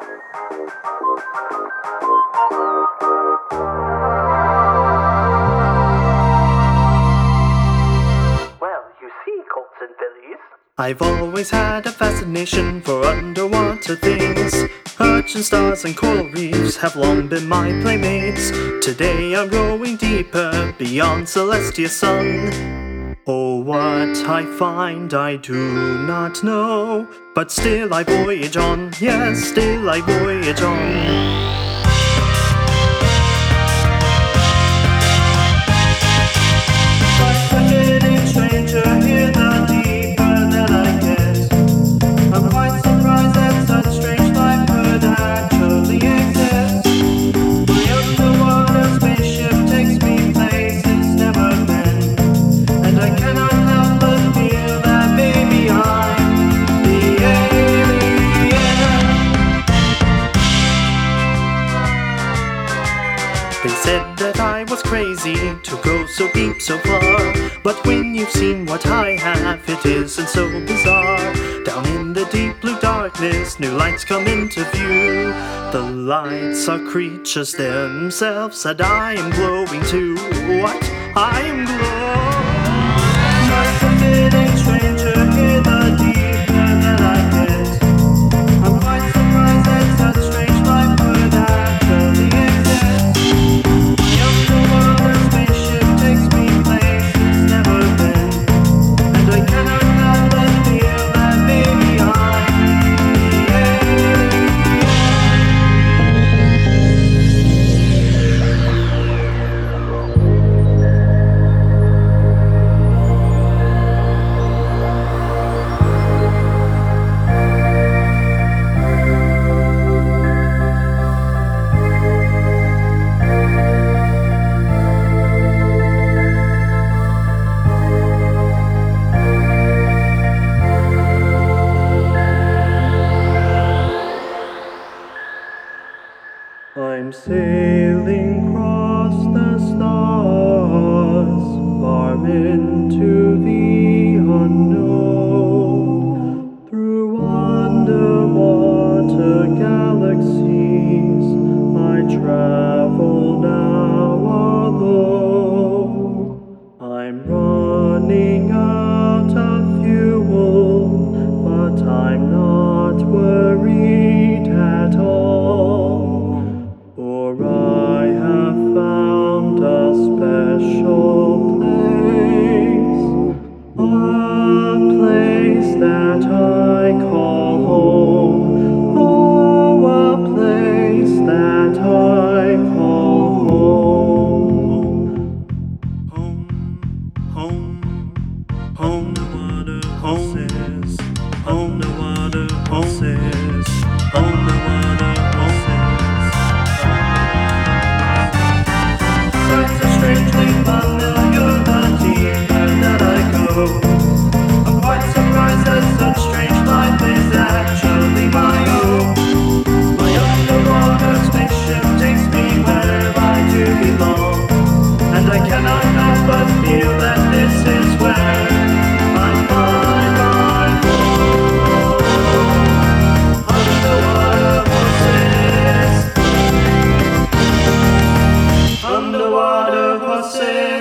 Well, you see, Colts and Phillies, I've always had a fascination for underwater things. Ocean stars and coral reefs have long been my playmates. Today I'm going deeper beyond Celestia's sun. Oh, what I find I do not know, but still I voyage on, yes, still I voyage on. They said that I was crazy to go so deep so far, but when you've seen what I have, it isn't so bizarre. Down in the deep blue darkness, new lights come into view. The lights are creatures themselves, and I am glowing too. What? I am glowing. Like a fitting stranger, hear the deeper that I get. I'm quite surprised that such strange life could actually exist. The underwater spaceship takes me places never been, and I cannot help but feel that maybe I'm the I'm sailing across the stars, far into the unknown, through underwater galaxies. I travel now alone. I'm running out of fuel, but I'm not worried at all. For I have found a special place that I call home. Oh, a place that I call home. Home, home, home, the water, home is, home, the water, home is, home, the water, home is. Sights are strangely familiar, the deeper that I go. I'm quite surprised that such strange life is actually my own. My underwater spaceship takes me where I do belong, and I cannot help but feel that this is where I find my home. Underwater horses. Underwater horses.